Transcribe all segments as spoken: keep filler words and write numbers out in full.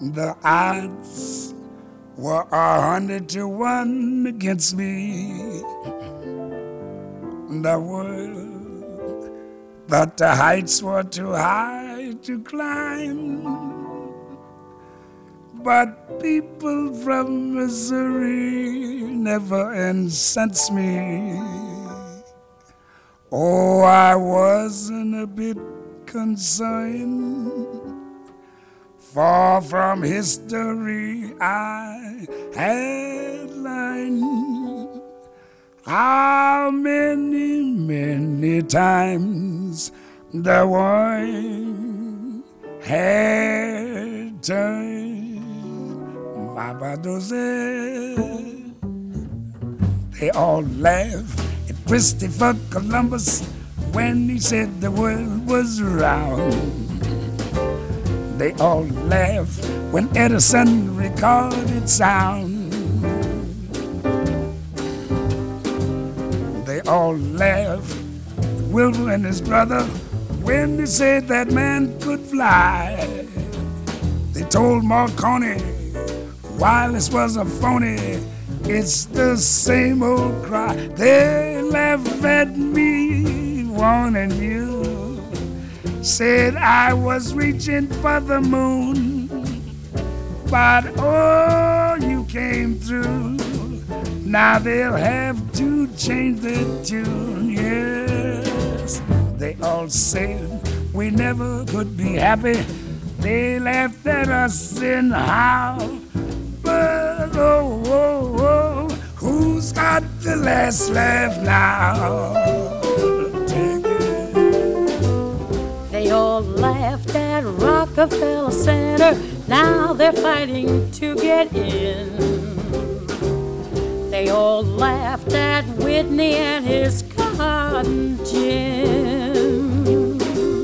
The odds were a hundred to one against me. The world thought the heights were too high to climb. But people from Missouri never incensed me. Oh, I wasn't a bit concerned. Far from history I had learned how many, many times the one had turned. Baba Dose. They all laughed at Christopher Columbus when he said the world was round. They all laughed when Edison recorded sound. They all laughed at Wilbur and his brother when they said that man could fly. They told Marconi wireless was a phony. It's the same old cry. They laughed at me, warning you. Said I was reaching for the moon, but oh, you came through. Now they'll have to change their tune. Yes, they all said we never could be happy. They laughed at us in how. But oh, oh, oh, who's got the last laugh now? Take it. They all laughed at Rockefeller Center. Now they're fighting to get in. They all laughed at Whitney and his cotton gin.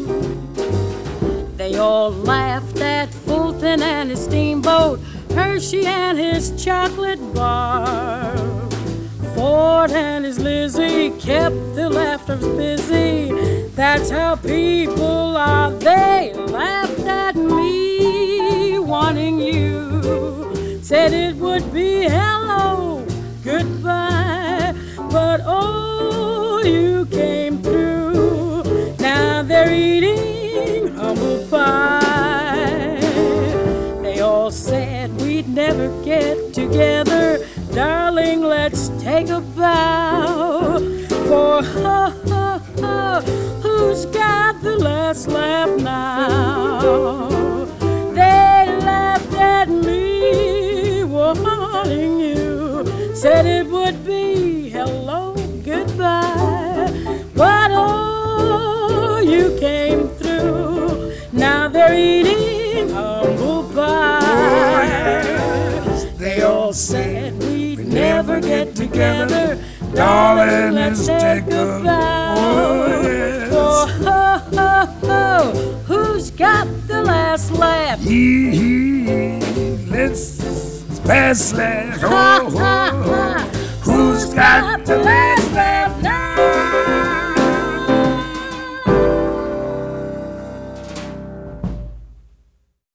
They all laughed at Fulton and his steamboat, Hershey and his chocolate bar. Ford and his Lizzie kept the laughers busy. That's how people are. They laughed at me, wanting you. Said it would be hello, goodbye. But oh, you came through. Now they're eating humble pie. They all said we'd never get together. Darling, let's take a bow. For ha ha ha, who's got the last laugh now? They laughed at me, warning you. Said it would be hello, goodbye. But oh, you came through. Now they're eating humble pie. They all said we'd never get together. Darling, let's take a bow. Oh, yes. Oh, ho, ho, ho, who's got the last laugh? Yee, let's pass laugh. Oh, oh, oh. Who's got the last laugh